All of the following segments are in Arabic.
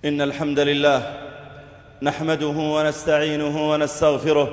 إن الحمد لله نحمده ونستعينه ونستغفره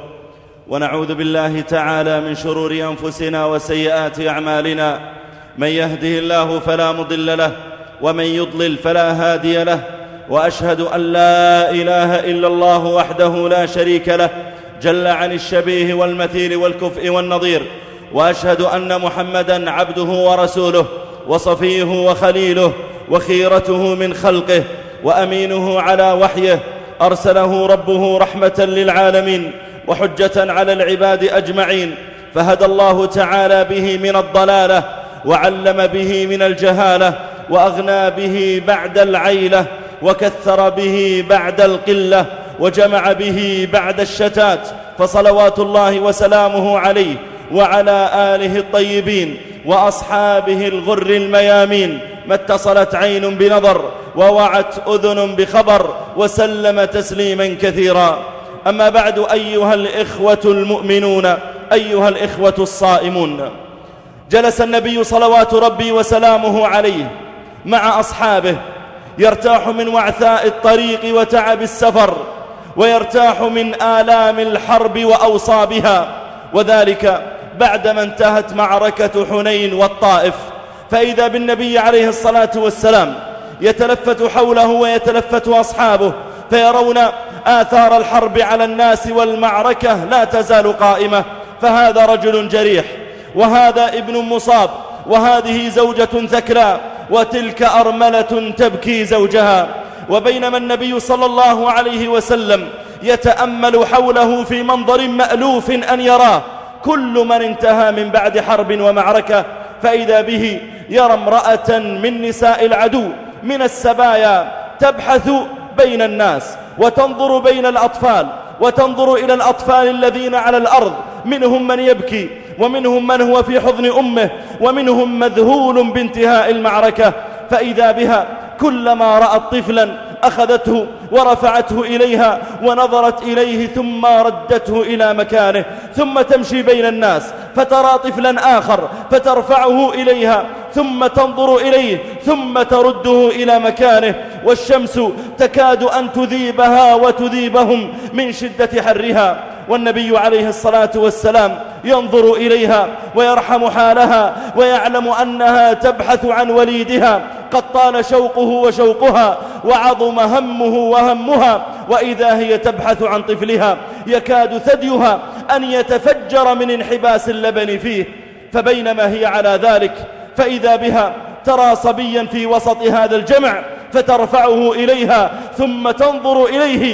ونعوذ بالله تعالى من شرور أنفسنا وسيئات أعمالنا. من يهده الله فلا مضل له ومن يضلل فلا هادي له، وأشهد أن لا إله إلا الله وحده لا شريك له جل عن الشبيه والمثيل والكفء والنظير، وأشهد أن محمدًا عبده ورسوله وصفيه وخليله وخيرته من خلقه وأمينه على وحيه، أرسله ربه رحمة للعالمين وحجة على العباد أجمعين، فهدى الله تعالى به من الضلالة وعلم به من الجهالة وأغنى به بعد العيلة وكثر به بعد القلة وجمع به بعد الشتات، فصلوات الله وسلامه عليه وعلى آله الطيبين وأصحابه الغر الميامين، ما اتصلت عين بنظر ووعت أذن بخبر، وسلم تسليما كثيرا. أما بعد، أيها الإخوة المؤمنون، أيها الإخوة الصائمون، جلس النبي صلوات ربي وسلامه عليه مع أصحابه يرتاح من وعثاء الطريق وتعب السفر، ويرتاح من آلام الحرب وأوصابها، وذلك بعدما انتهت معركة حنين والطائف، فإذا بالنبي عليه الصلاة والسلام يتلفت حوله ويتلفت أصحابه فيرون آثار الحرب على الناس، والمعركة لا تزال قائمة، فهذا رجل جريح، وهذا ابن مصاب، وهذه زوجة ثكلى، وتلك أرملة تبكي زوجها. وبينما النبي صلى الله عليه وسلم يتأمل حوله في منظر مألوف أن يراه كل من انتهى من بعد حرب ومعركة، فإذا به يرى امرأة من نساء العدو من السبايا تبحث بين الناس وتنظر بين الأطفال، وتنظر إلى الأطفال الذين على الأرض، منهم من يبكي ومنهم من هو في حضن أمه ومنهم مذهول بانتهاء المعركة، فإذا بها كلما رأت طفلا أخذته ورفعته إليها ونظرت إليه ثم ردته إلى مكانه، ثم تمشي بين الناس فترى طفلا آخر فترفعه إليها ثم تنظر إليه ثم ترده إلى مكانه، والشمس تكاد أن تذيبها وتذيبهم من شدة حرها، والنبي عليه الصلاة والسلام ينظر إليها ويرحم حالها ويعلم أنها تبحث عن وليدها، قد طال شوقه وشوقها وعظم همه وهمها، وإذا هي تبحث عن طفلها يكاد ثديها أن يتفجر من انحباس اللبن فيه، فبينما هي على ذلك فإذا بها ترى صبيا في وسط هذا الجمع فترفعه إليها ثم تنظر إليه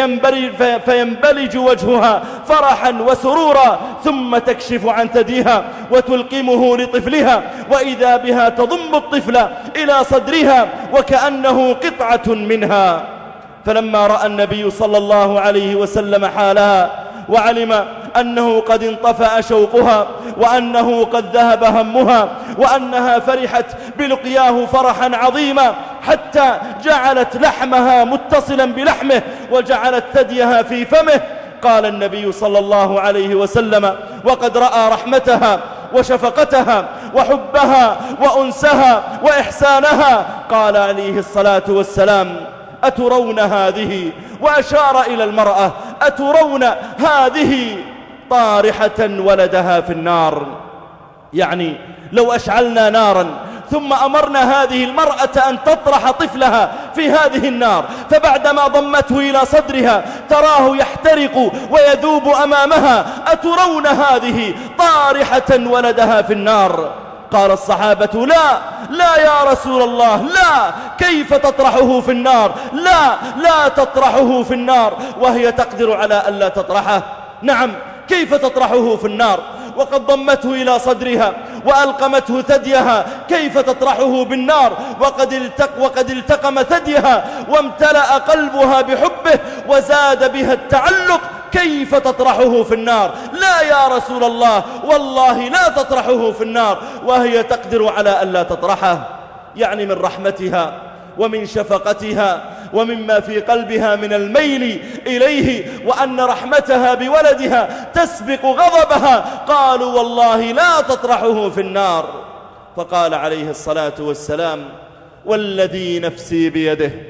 فينبلج وجهها فرحا وسرورا، ثم تكشف عن ثديها وتلقمه لطفلها، وإذا بها تضم الطفل إلى صدرها وكأنه قطعة منها. فلما رأى النبي صلى الله عليه وسلم حالها وعلم أنه قد انطفأ شوقها وأنه قد ذهب همها وأنها فرحت بلقياه فرحا عظيما، حتى جعلت لحمها متصلا بلحمه وجعلت ثديها في فمه، قال النبي صلى الله عليه وسلم وقد رأى رحمتها وشفقتها وحبها وأنسها وإحسانها، قال عليه الصلاة والسلام: أترون هذه؟ وأشار إلى المرأة: أترون هذه طارحة ولدها في النار؟ يعني لو أشعلنا نارا ثم أمرنا هذه المرأة أن تطرح طفلها في هذه النار، فبعدما ضمته إلى صدرها تراه يحترق ويذوب أمامها، أترون هذه طارحة ولدها في النار؟ قال الصحابة: لا يا رسول الله، لا، كيف تطرحه في النار؟ لا تطرحه في النار وهي تقدر على ألا تطرحه. نعم، كيف تطرحه في النار وقد ضمته إلى صدرها وألقمته ثديها؟ كيف تطرحه بالنار وقد التقم ثديها وامتلأ قلبها بحبه وزاد بها التعلق؟ كيف تطرحه في النار؟ لا يا رسول الله، والله لا تطرحه في النار وهي تقدر على ألا تطرحه. يعني من رحمتها ومن شفقتها ومما في قلبها من الميل إليه وأن رحمتها بولدها تسبق غضبها، قالوا: والله لا تطرحه في النار. فقال عليه الصلاة والسلام: والذي نفسي بيده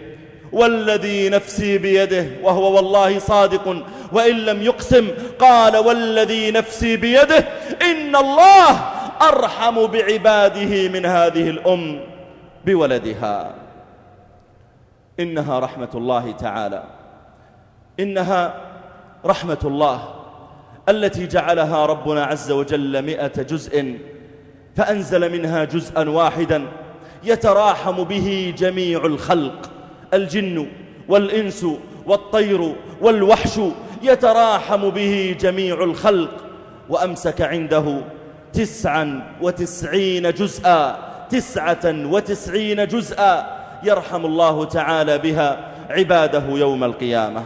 والذي نفسي بيده، وهو والله صادق وإن لم يقسم. قال والذي نفسي بيده إن الله أرحم بعباده من هذه الأم بولدها. إنها رحمة الله تعالى، إنها رحمة الله التي جعلها ربنا عز وجل 100 جزء، فأنزل منها جزءا واحدا يتراحم به جميع الخلق، الجن والإنس والطير والوحش، يتراحم به جميع الخلق. وأمسك عنده 99 جزءا، 99 جزءا يرحم الله تعالى بها عباده يوم القيامة.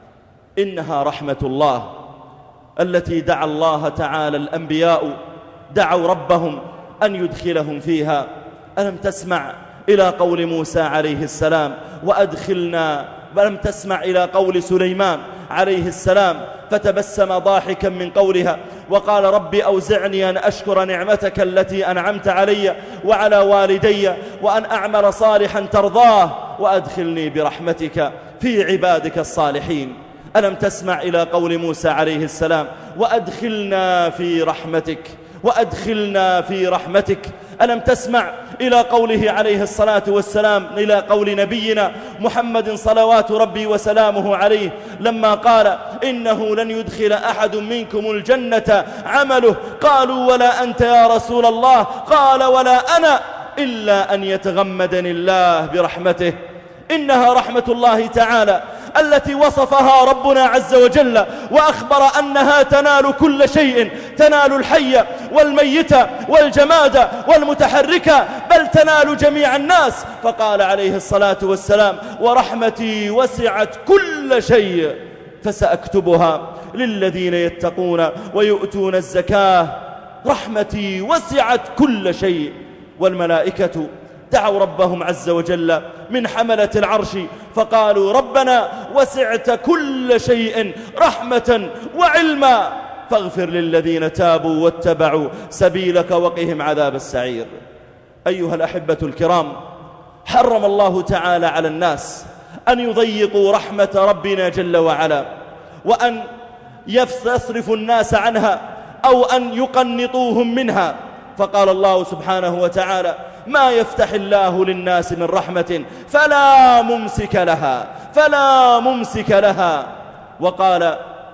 إنها رحمة الله التي دعا الله تعالى الأنبياء، دعوا ربهم أن يدخلهم فيها. ألم تسمع إلى قول موسى عليه السلام وأدخلنا، ولم تسمع إلى قول سليمان عليه السلام فتبسم ضاحكا من قولها وقال رب أوزعني أن أشكر نعمتك التي أنعمت علي وعلى والدي وأن أعمل صالحا ترضاه وأدخلني برحمتك في عبادك الصالحين. ألم تسمع إلى قول موسى عليه السلام وأدخلنا في رحمتك، وأدخلنا في رحمتك. ألم تسمع إلى قوله عليه الصلاة والسلام، إلى قول نبينا محمد صلوات ربي وسلامه عليه لما قال إنه لن يدخل أحد منكم الجنة عمله، قالوا ولا أنت يا رسول الله؟ قال ولا أنا إلا أن يتغمدني الله برحمته. إنها رحمة الله تعالى التي وصفها ربنا عز وجل وأخبر أنها تنال كل شيء، تنال الحي والميت والجماد والمتحرك، بل تنال جميع الناس. فقال عليه الصلاة والسلام ورحمتي وسعت كل شيء فسأكتبها للذين يتقون ويؤتون الزكاة. رحمتي وسعت كل شيء. والملائكة دعوا ربهم عز وجل من حملة العرش فقالوا ربنا وسعت كل شيء رحمة وعلما فاغفر للذين تابوا واتبعوا سبيلك وقهم عذاب السعير. أيها الأحبة الكرام، حرم الله تعالى على الناس أن يضيقوا رحمة ربنا جل وعلا، وأن يصرفوا الناس عنها أو أن يقنطوهم منها. فقال الله سبحانه وتعالى ما يفتح الله للناس من رحمة فلا ممسك لها، فلا ممسك لها. وقال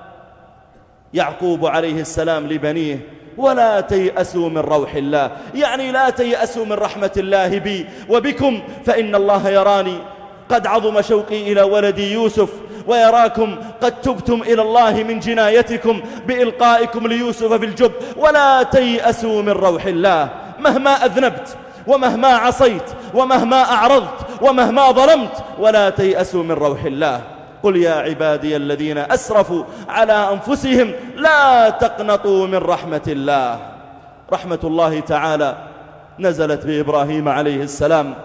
يعقوب عليه السلام لبنيه ولا تيأسوا من روح الله، يعني لا تيأسوا من رحمة الله بي وبكم، فإن الله يراني قد عظم شوقي إلى ولدي يوسف، ويراكم قد تبتم إلى الله من جنايتكم بإلقائكم ليوسف في الجب. ولا تيأسوا من روح الله، مهما أذنبت ومهما عصيت ومهما أعرضت ومهما ظلمت، ولا تيأسوا من روح الله. قل يا عبادي الذين أسرفوا على أنفسهم لا تقنطوا من رحمة الله. رحمة الله تعالى نزلت بإبراهيم عليه السلام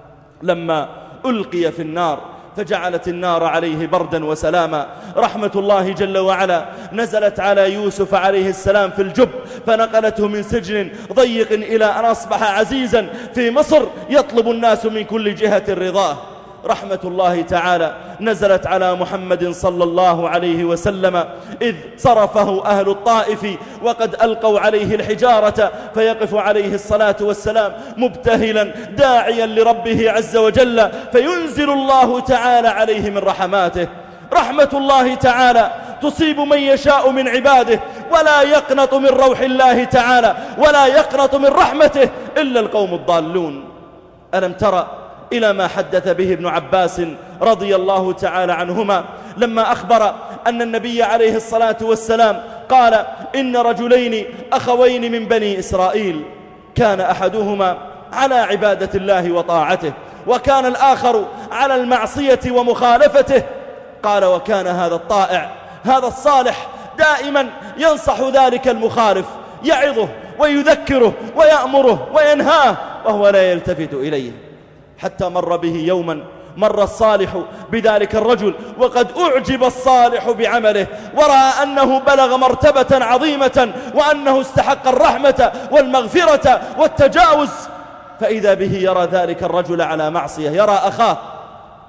لما ألقي في النار فجعلت النار عليه بردا وسلاما. رحمة الله جل وعلا نزلت على يوسف عليه السلام في الجب فنقلته من سجن ضيق إلى أن أصبح عزيزا في مصر يطلب الناس من كل جهة رضاه. رحمة الله تعالى نزلت على محمد صلى الله عليه وسلم إذ صرفه أهل الطائف وقد ألقوا عليه الحجارة فيقف عليه الصلاة والسلام مبتهلا داعيا لربه عز وجل فينزل الله تعالى عليه من رحماته. رحمة الله تعالى تصيب من يشاء من عباده، ولا يقنط من روح الله تعالى ولا يقنط من رحمته إلا القوم الضالون. ألم ترى إلى ما حدث به ابن عباس رضي الله تعالى عنهما لما أخبر أن النبي عليه الصلاة والسلام قال إن رجلين أخوين من بني إسرائيل كان أحدهما على عبادة الله وطاعته وكان الآخر على المعصية ومخالفته. قال وكان هذا الطائع هذا الصالح دائما ينصح ذلك المخالف، يعظه ويذكره ويأمره وينهاه وهو لا يلتفت إليه، حتى مر به يوما مر الصالح بذلك الرجل وقد أعجب الصالح بعمله ورأى أنه بلغ مرتبة عظيمة وأنه استحق الرحمة والمغفرة والتجاوز، فإذا به يرى ذلك الرجل على معصية، يرى أخاه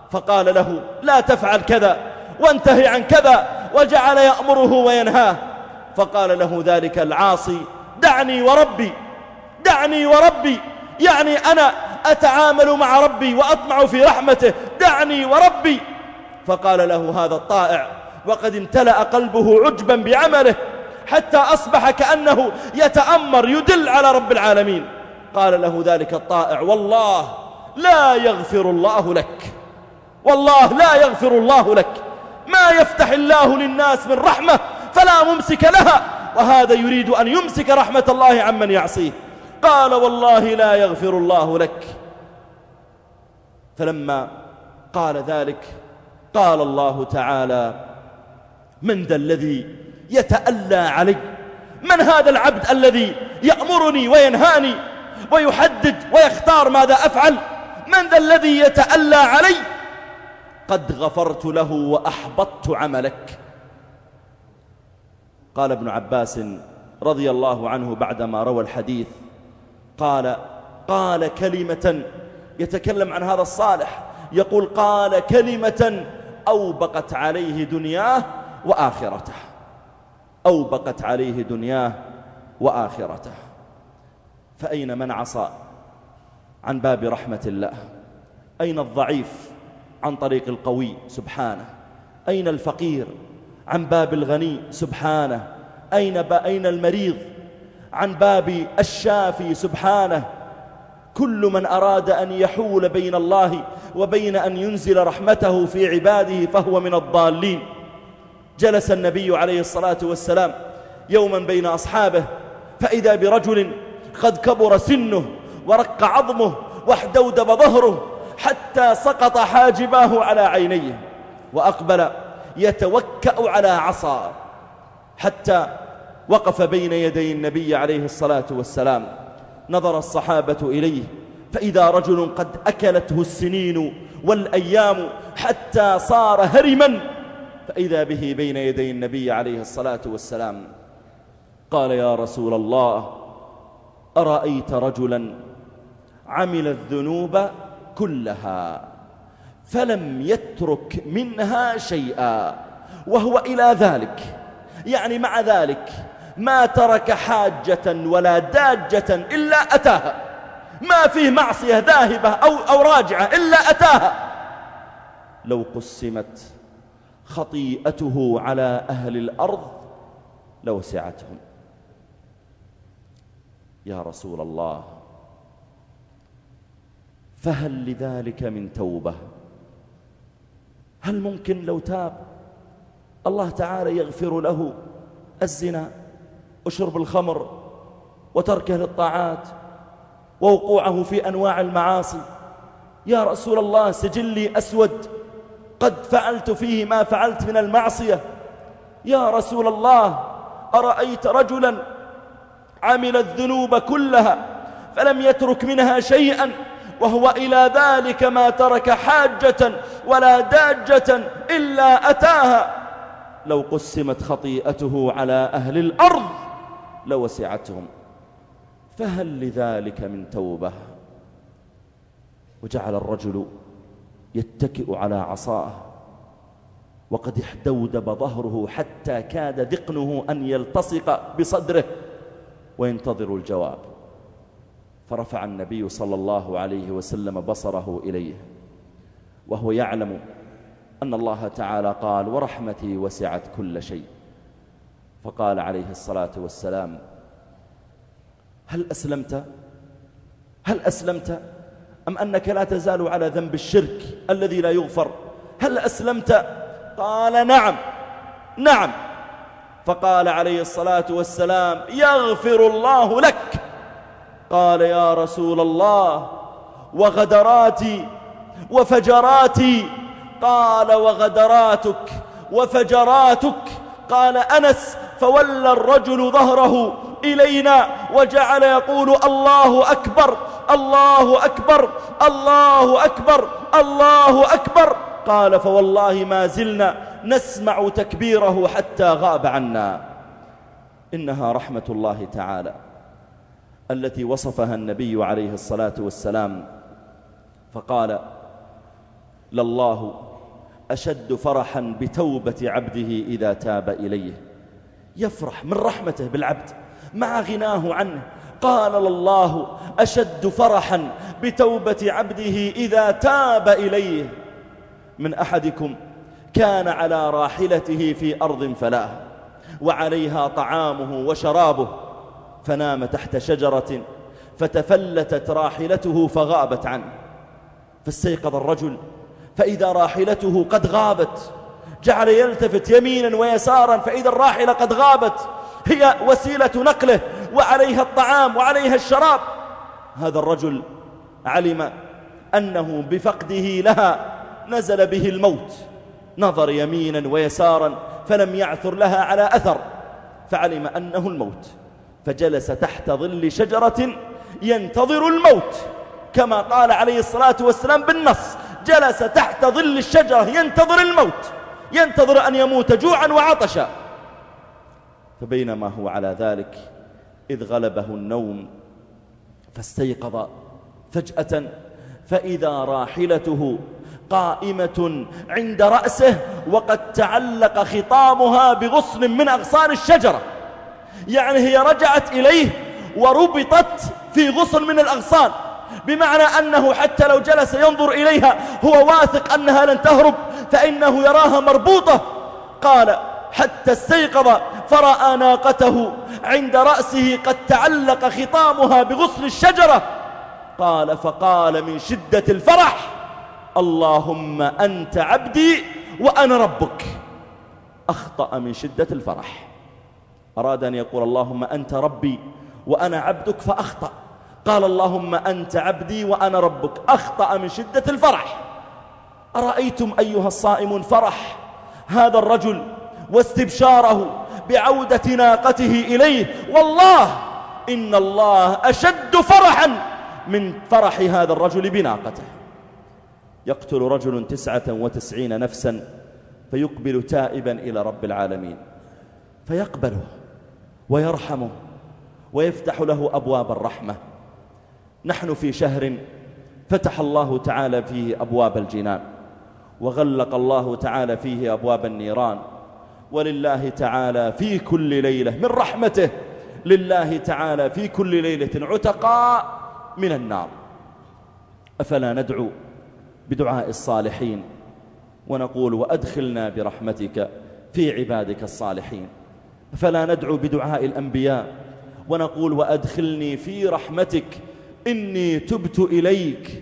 فقال له لا تفعل كذا وانتهي عن كذا، وجعل يأمره وينهاه. فقال له ذلك العاصي دعني وربي، دعني وربي، يعني أنا أتعامل مع ربي وأطمع في رحمته، دعني وربي. فقال له هذا الطائع وقد امتلأ قلبه عجبا بعمله حتى أصبح كأنه يتأمر يدل على رب العالمين. قال له ذلك الطائع والله لا يغفر الله لك، والله لا يغفر الله لك، ما يفتح الله للناس من رحمة فلا ممسك لها، وهذا يريد أن يمسك رحمة الله عمن يعصيه. قال والله لا يغفر الله لك. فلما قال ذلك قال الله تعالى من ذا الذي يتألى علي؟ من هذا العبد الذي يأمرني وينهاني ويحدد ويختار ماذا أفعل؟ من ذا الذي يتألى علي؟ قد غفرت له وأحبطت عملك. قال ابن عباس رضي الله عنه بعدما روى الحديث قال كلمة، يتكلم عن هذا الصالح، يقول قال كلمة أوبقت عليه دنياه وآخرته، أوبقت عليه دنياه وآخرته. فأين من عصى عن باب رحمة الله؟ أين الضعيف عن طريق القوي سبحانه؟ أين الفقير عن باب الغني سبحانه؟ أين المريض عن باب الشافي سبحانه؟ كل من أراد أن يحول بين الله وبين أن ينزل رحمته في عباده فهو من الضالين. جلس النبي عليه الصلاة والسلام يوما بين أصحابه فإذا برجل قد كبر سنه ورق عظمه واحدودب ظهره حتى سقط حاجباه على عينيه، وأقبل يتوكأ على عصا حتى وقف بين يدي النبي عليه الصلاة والسلام. نظر الصحابة إليه فإذا رجل قد أكلته السنين والأيام حتى صار هرما، فإذا به بين يدي النبي عليه الصلاة والسلام. قال يا رسول الله أرأيت رجلا عمل الذنوب كلها فلم يترك منها شيئا، وهو إلى ذلك يعني مع ذلك ما ترك حاجة ولا داجة إلا أتاها، ما فيه معصية ذاهبة أو راجعة إلا أتاها، لو قسمت خطيئته على أهل الأرض لوسعتهم. يا رسول الله فهل لذلك من توبة؟ هل ممكن لو تاب الله تعالى يغفر له الزنا وشرب الخمر وتركه للطاعات ووقوعه في أنواع المعاصي؟ يا رسول الله سجلي أسود قد فعلت فيه ما فعلت من المعصية. يا رسول الله أرأيت رجلا عمل الذنوب كلها فلم يترك منها شيئا، وهو إلى ذلك ما ترك حاجة ولا داجة إلا أتاها، لو قسمت خطيئته على أهل الأرض لوسعتهم، فهل لذلك من توبة؟ وجعل الرجل يتكئ على عصاه وقد احدودب ظهره حتى كاد ذقنه أن يلتصق بصدره وينتظر الجواب. فرفع النبي صلى الله عليه وسلم بصره إليه وهو يعلم أن الله تعالى قال ورحمتي وسعت كل شيء. فقال عليه الصلاة والسلام هل أسلمت؟ هل أسلمت؟ أم أنك لا تزال على ذنب الشرك الذي لا يغفر؟ هل أسلمت؟ قال نعم نعم. فقال عليه الصلاة والسلام يغفر الله لك. قال يا رسول الله وغدراتي وفجراتي؟ قال وغدراتك وفجراتك. قال أنس فولى الرجل ظهره إلينا وجعل يقول الله أكبر الله أكبر الله أكبر الله أكبر. قال فوالله ما زلنا نسمع تكبيره حتى غاب عنا. إنها رحمة الله تعالى التي وصفها النبي عليه الصلاة والسلام فقال لله أشد فرحا بتوبة عبده إذا تاب إليه. يفرح من رحمته بالعبد مع غناه عنه. قال الله أشد فرحا بتوبة عبده إذا تاب إليه. من أحدكم كان على راحلته في أرض فلاة وعليها طعامه وشرابه، فنام تحت شجرة فتفلتت راحلته فغابت عنه، فاستيقظ الرجل فإذا راحلته قد غابت، جعل يلتفت يمينا ويسارا فإذا الراحلة قد غابت، هي وسيلة نقله وعليها الطعام وعليها الشراب. هذا الرجل علم أنه بفقده لها نزل به الموت، نظر يمينا ويسارا فلم يعثر لها على أثر، فعلم أنه الموت، فجلس تحت ظل شجرة ينتظر الموت، كما قال عليه الصلاة والسلام بالنص: جلس تحت ظل الشجرة ينتظر الموت، ينتظر أن يموت جوعا وعطشا. فبينما هو على ذلك إذ غلبه النوم فاستيقظ فجأة فإذا راحلته قائمة عند رأسه وقد تعلق خطامها بغصن من أغصان الشجرة، يعني هي رجعت إليه وربطت في غصن من الأغصان، بمعنى أنه حتى لو جلس ينظر إليها هو واثق أنها لن تهرب، فإنه يراها مربوطة. قال حتى استيقظ فرأى ناقته عند رأسه قد تعلق خطامها بغصن الشجرة. قال فقال من شدة الفرح: اللهم أنت عبدي وأنا ربك. أخطأ من شدة الفرح، أراد أن يقول اللهم أنت ربي وأنا عبدك فأخطأ، قال اللهم أنت عبدي وأنا ربك، أخطأ من شدة الفرح. أرأيتم أيها الصائمون فرح هذا الرجل واستبشاره بعودة ناقته إليه؟ والله إن الله أشد فرحا من فرح هذا الرجل بناقته. يقتل رجل 99 نفسا فيقبل تائبا إلى رب العالمين فيقبله ويرحمه ويفتح له أبواب الرحمة. نحن في شهر فتح الله تعالى فيه أبواب الجنان وغلق الله تعالى فيه أبواب النيران، ولله تعالى في كل ليلة من رحمته، لله تعالى في كل ليلة عتقاء من النار. أفلا ندعو بدعاء الصالحين ونقول وأدخلنا برحمتك في عبادك الصالحين؟ أفلا ندعو بدعاء الأنبياء ونقول وأدخلني في رحمتك إني تبت إليك؟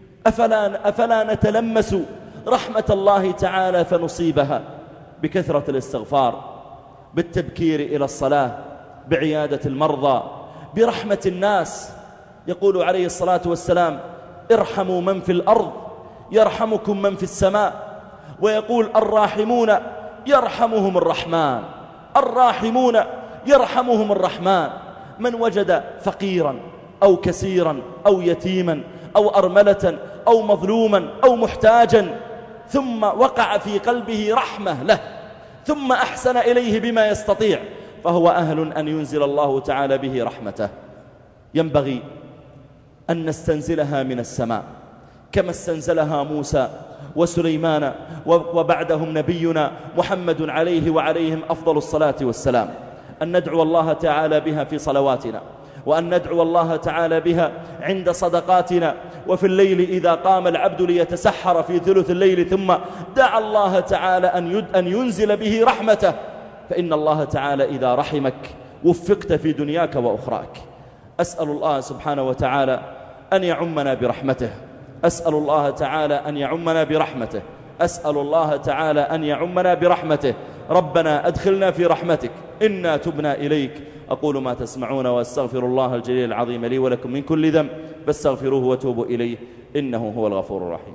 أفلا نتلمس رحمة الله تعالى فنصيبها بكثرة الاستغفار، بالتبكير إلى الصلاة، بعيادة المرضى، برحمة الناس؟ يقول عليه الصلاة والسلام: ارحموا من في الأرض يرحمكم من في السماء. ويقول: الراحمون يرحمهم الرحمن، الراحمون يرحمهم الرحمن. من وجد فقيرا أو كسيرا أو يتيما أو أرملة أو مظلوما أو محتاجا ثم وقع في قلبه رحمة له ثم أحسن إليه بما يستطيع، فهو أهل أن ينزل الله تعالى به رحمته. ينبغي أن نستنزلها من السماء كما استنزلها موسى وسليمان وبعدهم نبينا محمد عليه وعليهم أفضل الصلاة والسلام. أن ندعو الله تعالى بها في صلواتنا، وأن ندعو الله تعالى بها عند صدقاتنا، وفي الليل إذا قام العبد ليتسحر في ثلث الليل ثم دعا الله تعالى أن ينزل به رحمته، فإن الله تعالى إذا رحمك وفقت في دنياك وأخراك. أسأل الله سبحانه وتعالى أن يعمنا برحمته، أسأل الله تعالى أن يعمنا برحمته، أسأل الله تعالى أن يعمنا برحمته. ربنا أدخلنا في رحمتك إنا تبنا إليك. أقول ما تسمعون وأستغفر الله الجليل العظيم لي ولكم من كل ذنب فاستغفروه وتوبوا إليه إنه هو الغفور الرحيم.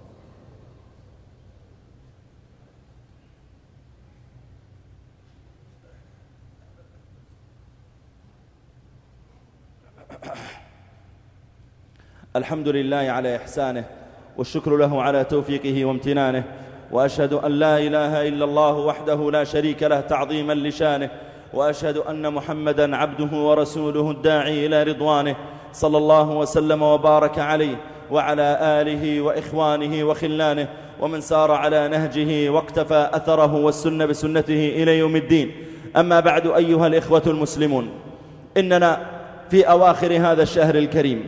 الحمد لله على إحسانه والشكر له على توفيقه وامتنانه، وأشهد أن لا إله إلا الله وحده لا شريك له تعظيما لشانه، وأشهد أن محمدا عبده ورسوله الداعي إلى رضوانه، صلى الله وسلم وبارك عليه وعلى آله وإخوانه وخلانه ومن سار على نهجه واقتفى أثره والسنة بسنته إلى يوم الدين. أما بعد، أيها الإخوة المسلمون، إننا في أواخر هذا الشهر الكريم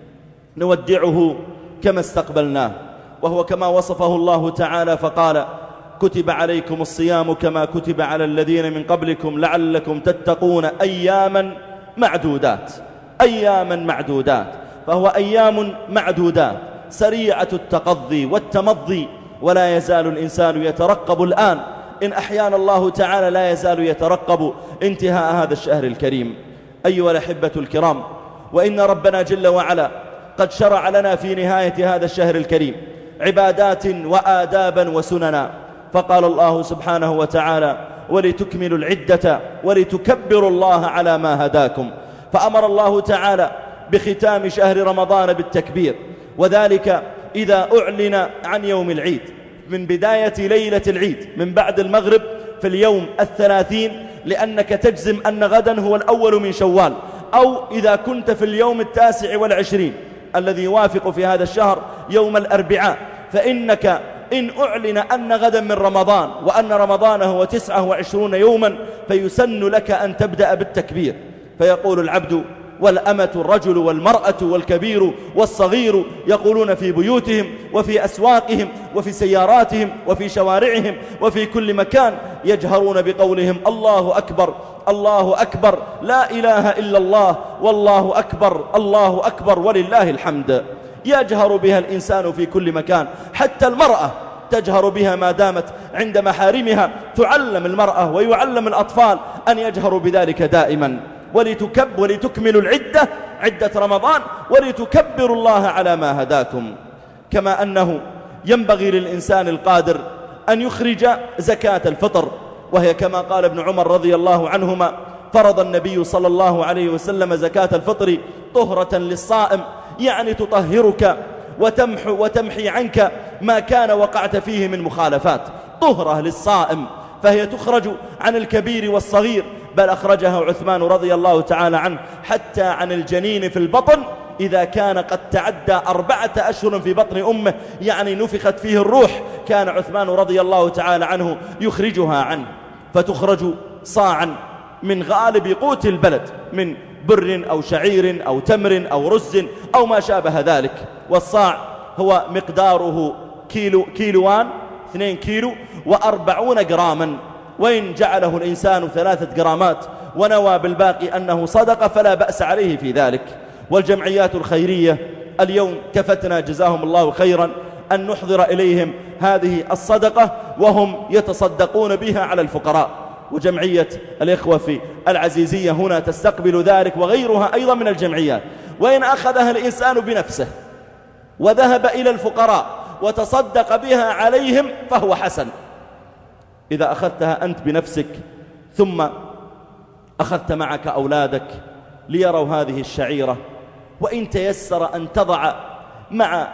نودعه كما استقبلناه، وهو كما وصفه الله تعالى فقال: كتب عليكم الصيام كما كتب على الذين من قبلكم لعلكم تتقون أياما معدودات. أياما معدودات، فهو أيام معدودات سريعة التقضي والتمضي، ولا يزال الإنسان يترقب الآن، إن أحيانا الله تعالى لا يزال يترقب انتهاء هذا الشهر الكريم. أيها الأحبة الكرام، وإن ربنا جل وعلا قد شرع لنا في نهاية هذا الشهر الكريم عبادات وآدابا وسننا، فقال الله سبحانه وتعالى: ولتكملوا العدة ولتكبروا الله على ما هداكم. فأمر الله تعالى بختام شهر رمضان بالتكبير، وذلك إذا أعلن عن يوم العيد، من بداية ليلة العيد من بعد المغرب في اليوم 30، لأنك تجزم أن غدا هو الأول من شوال، أو إذا كنت في اليوم 29 الذي يوافق في هذا الشهر يوم الأربعاء، فإنك إن أعلن أن غدا من رمضان وأن رمضان هو 29 يوما فيسن لك أن تبدأ بالتكبير. فيقول العبد والأمة، الرجل والمرأة والكبير والصغير، يقولون في بيوتهم وفي أسواقهم وفي سياراتهم وفي شوارعهم وفي كل مكان، يجهرون بقولهم: الله أكبر الله أكبر، لا إله إلا الله، والله أكبر الله أكبر ولله الحمد. يجهر بها الإنسان في كل مكان، حتى المرأة تجهر بها ما دامت عند محارمها. تعلم المرأة ويعلم الأطفال أن يجهروا بذلك دائما. ولتكملوا العدة، عدة رمضان، ولتكبروا الله على ما هداكم. كما أنه ينبغي للإنسان القادر أن يخرج زكاة الفطر، وهي كما قال ابن عمر رضي الله عنهما: فرض النبي صلى الله عليه وسلم زكاة الفطر طهرة للصائم، يعني تطهرك وتمحي عنك ما كان وقعت فيه من مخالفات. طهرة للصائم، فهي تخرج عن الكبير والصغير، بل أخرجها عثمان رضي الله تعالى عنه حتى عن الجنين في البطن إذا كان قد تعدى 4 أشهر في بطن أمه، يعني نفخت فيه الروح، كان عثمان رضي الله تعالى عنه يخرجها عنه. فتخرج صاعا من غالب قوت البلد، من بر أو شعير أو تمر أو رز أو ما شابه ذلك. والصاع هو مقداره كيلوان، 2 كيلو و40 جراما، وإن جعله الإنسان 3 جرامات ونوى بالباقي أنه صدق فلا بأس عليه في ذلك. والجمعيات الخيرية اليوم كفتنا جزاهم الله خيرا أن نحضر إليهم هذه الصدقة، وهم يتصدقون بها على الفقراء. وجمعية الإخوة في العزيزية هنا تستقبل ذلك، وغيرها أيضا من الجمعيات. وإن أخذها الإنسان بنفسه وذهب إلى الفقراء وتصدق بها عليهم فهو حسن. إذا أخذتها أنت بنفسك ثم أخذت معك أولادك ليروا هذه الشعيرة، وإن تيسر أن تضع مع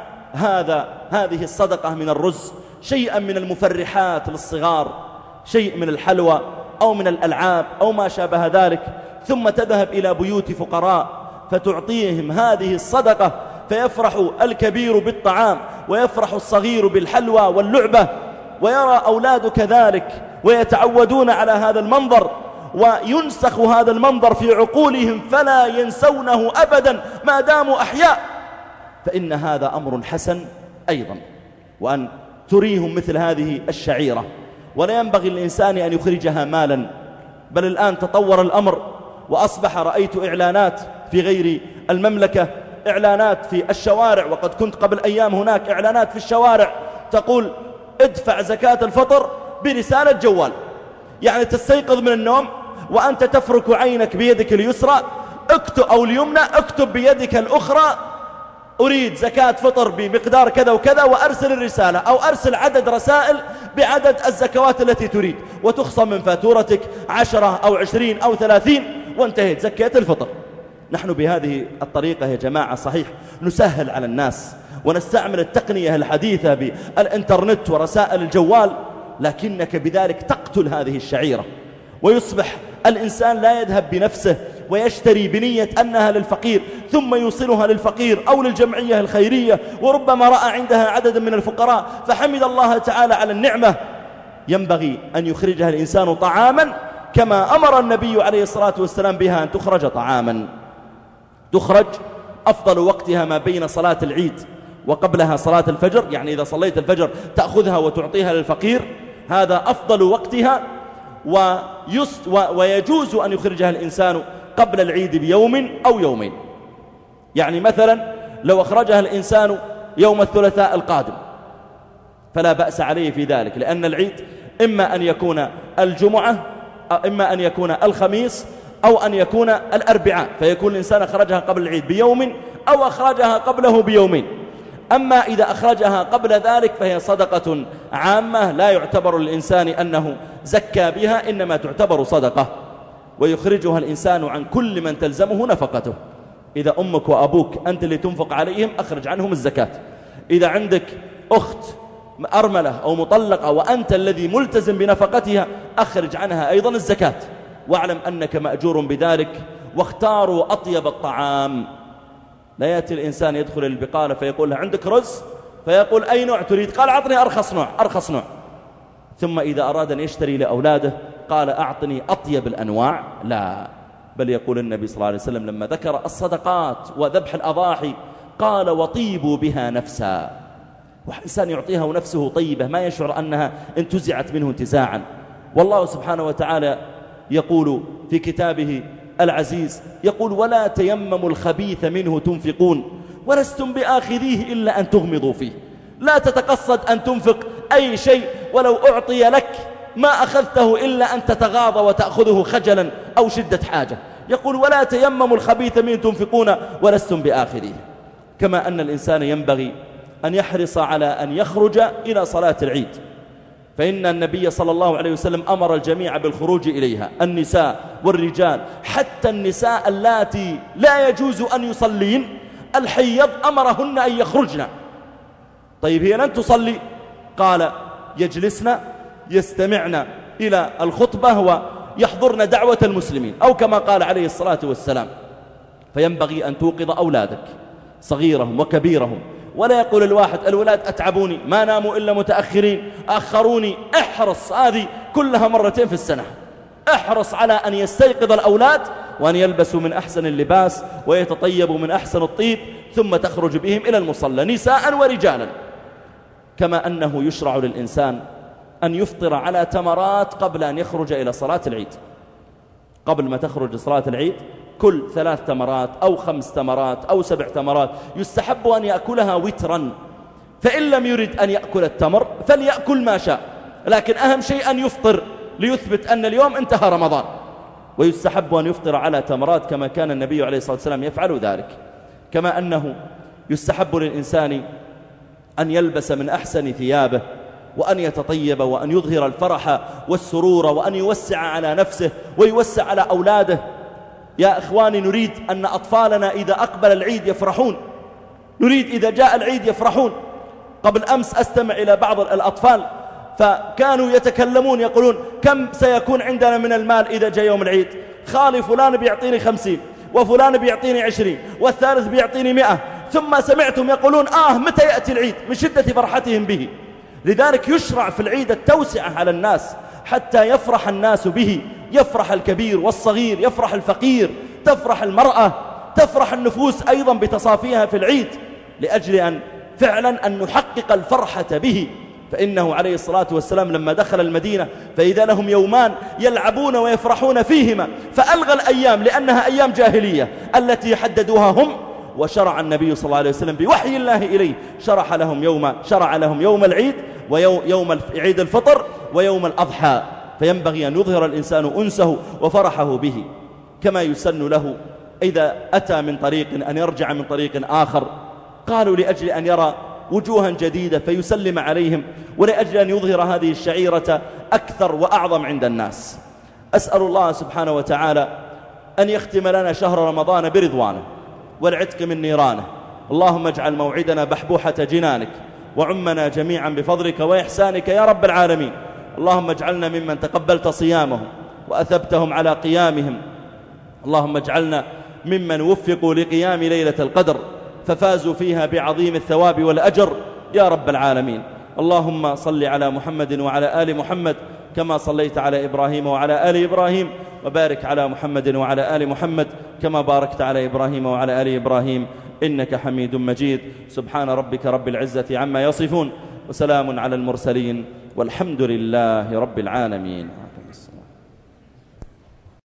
هذه الصدقة من الرز شيئا من المفرحات للصغار، شيء من الحلوى أو من الألعاب أو ما شابه ذلك، ثم تذهب إلى بيوت فقراء فتعطيهم هذه الصدقة، فيفرح الكبير بالطعام ويفرح الصغير بالحلوى واللعبة، ويرى أولادك ذلك ويتعودون على هذا المنظر، وينسخ هذا المنظر في عقولهم فلا ينسونه أبدا ما داموا أحياء. فإن هذا أمر حسن أيضا، وأن تريهم مثل هذه الشعيرة. ولا ينبغي للإنسان أن يخرجها مالا، بل الآن تطور الأمر وأصبح رأيت إعلانات في غير المملكة، إعلانات في الشوارع، وقد كنت قبل أيام هناك إعلانات في الشوارع تقول: ادفع زكاة الفطر برسالة جوال. يعني تستيقظ من النوم وأنت تفرك عينك بيدك اليسرى اكتب، أو اليمنى اكتب بيدك الأخرى: أريد زكاة فطر بمقدار كذا وكذا، وأرسل الرسالة، أو أرسل عدد رسائل بعدد الزكوات التي تريد، وتخصم من فاتورتك 10 أو 20 أو 30، وانتهيت زكاة الفطر. نحن بهذه الطريقة يا جماعة صحيح نسهل على الناس ونستعمل التقنية الحديثة بالإنترنت ورسائل الجوال، لكنك بذلك تقتل هذه الشعيرة، ويصبح الإنسان لا يذهب بنفسه ويشتري بنية أنها للفقير ثم يوصلها للفقير أو للجمعية الخيرية، وربما رأى عندها عددا من الفقراء فحمد الله تعالى على النعمة، ينبغي أن يخرجها الإنسان طعاما كما أمر النبي عليه الصلاة والسلام بها أن تخرج طعاما. تخرج أفضل وقتها ما بين صلاة العيد وقبلها صلاة الفجر، يعني إذا صليت الفجر تأخذها وتعطيها للفقير، هذا أفضل وقتها. ويجوز أن يخرجها الإنسان قبل العيد بيوم أو يومين. يعني مثلا لو أخرجها الإنسان يوم الثلاثاء القادم فلا بأس عليه في ذلك، لأن العيد إما أن يكون الجمعة، إما أن يكون الخميس، أو أن يكون الأربعاء، فيكون الإنسان أخرجها قبل العيد بيوم أو أخرجها قبله بيومين. أما إذا أخرجها قبل ذلك فهي صدقة عامة لا يعتبر الإنسان أنه زكى بها، إنما تعتبر صدقة، ويخرجها الإنسان عن كل من تلزمه نفقته. إذا أمك وأبوك أنت اللي تنفق عليهم أخرج عنهم الزكاة. إذا عندك أخت أرملة أو مطلقة وأنت الذي ملتزم بنفقتها أخرج عنها أيضا الزكاة، واعلم أنك مأجور بذلك. واختاروا أطيب الطعام. لا يأتي الإنسان يدخل البقالة فيقول له عندك رز، فيقول أي نوع تريد؟ قال أعطني أرخص نوع أرخص نوع. ثم إذا أراد أن يشتري لأولاده قال أعطني أطيب الأنواع. لا، بل يقول النبي صلى الله عليه وسلم لما ذكر الصدقات وذبح الأضاحي قال وطيبوا بها نفسا. وإنسان يعطيها ونفسه طيبة ما يشعر أنها انتزعت منه انتزاعا. والله سبحانه وتعالى يقول في كتابه العزيز، يقول ولا تيمموا الخبيث منه تنفقون ولستم بآخذيه إلا أن تغمضوا فيه. لا تتقصد أن تنفق أي شيء ولو أعطي لك ما أخذته إلا أن تتغاضى وتأخذه خجلا أو شدة حاجة. يقول ولا تيمموا الخبيث منه تنفقون ولستم بآخذيه. كما أن الإنسان ينبغي أن يحرص على أن يخرج إلى صلاة العيد، فإن النبي صلى الله عليه وسلم أمر الجميع بالخروج إليها، النساء والرجال، حتى النساء اللاتي لا يجوز أن يصلين الحيض أمرهن أن يخرجن. طيب هي لن تصلي، قال يجلسن يستمعن إلى الخطبة ويحضرن دعوة المسلمين، أو كما قال عليه الصلاة والسلام. فينبغي أن توقظ أولادك صغيرهم وكبيرهم، ولا يقول الواحد الولاد أتعبوني ما ناموا إلا متأخرين أخروني. احرص، هذه كلها مرتين في السنة. احرص على أن يستيقظ الأولاد وأن يلبسوا من أحسن اللباس ويتطيبوا من أحسن الطيب، ثم تخرج بهم إلى المصلى نساء ورجالا. كما أنه يشرع للإنسان أن يفطر على تمرات قبل أن يخرج إلى صلاة العيد. قبل ما تخرج صلاة العيد كل 3 تمرات أو 5 تمرات أو 7 تمرات، يستحب أن يأكلها وترا. فإن لم يرد أن يأكل التمر فليأكل ما شاء، لكن أهم شيء أن يفطر ليثبت أن اليوم انتهى رمضان. ويستحب أن يفطر على تمرات كما كان النبي عليه الصلاة والسلام يفعل ذلك. كما أنه يستحب للإنسان أن يلبس من أحسن ثيابه وأن يتطيب وأن يظهر الفرح والسرور وأن يوسع على نفسه ويوسع على أولاده. يا إخواني، نريد أن أطفالنا إذا أقبل العيد يفرحون، نريد إذا جاء العيد يفرحون. قبل أمس أستمع إلى بعض الأطفال فكانوا يتكلمون يقولون كم سيكون عندنا من المال إذا جاء يوم العيد؟ خالي فلان بيعطيني 50، وفلان بيعطيني 20، والثالث بيعطيني 100. ثم سمعتم يقولون متى يأتي العيد من شدة فرحتهم به. لذلك يشرع في العيد التوسعة على الناس حتى يفرح الناس به، يفرح الكبير والصغير، يفرح الفقير، تفرح المرأة، تفرح النفوس أيضا بتصافيها في العيد، لأجل أن فعلا أن نحقق الفرحة به. فإنه عليه الصلاة والسلام لما دخل المدينة فإذا لهم يومان يلعبون ويفرحون فيهما، فألغى الأيام لأنها أيام جاهلية التي حددوها هم، وشرع النبي صلى الله عليه وسلم بوحي الله إليه شرع لهم يوم العيد ويوم عيد الفطر ويوم الأضحى. فينبغي أن يظهر الإنسان أنسه وفرحه به. كما يسن له إذا أتى من طريق أن يرجع من طريق آخر، قالوا لأجل أن يرى وجوها جديدة فيسلم عليهم، ولأجل أن يظهر هذه الشعيرة أكثر وأعظم عند الناس. أسأل الله سبحانه وتعالى أن يختم لنا شهر رمضان برضوانه والعتق من نيرانه. اللهم اجعل موعدنا بحبوحة جنانك، وعمنا جميعا بفضلك وإحسانك يا رب العالمين. اللهم اجعلنا ممن تقبلت صيامهم وأثبتهم على قيامهم اللهم اجعلنا ممن وفقوا لقيام ليلة القدر ففازوا فيها بعظيم الثواب والأجر يا رب العالمين. اللهم صل على محمد وعلى آل محمد كما صليت على إبراهيم وعلى آل إبراهيم، وبارك على محمد وعلى آل محمد كما باركت على إبراهيم وعلى آل إبراهيم إنك حميد مجيد. سبحان ربك رب العزة عما يصفون، وسلام على المرسلين، والحمد لله رب العالمين.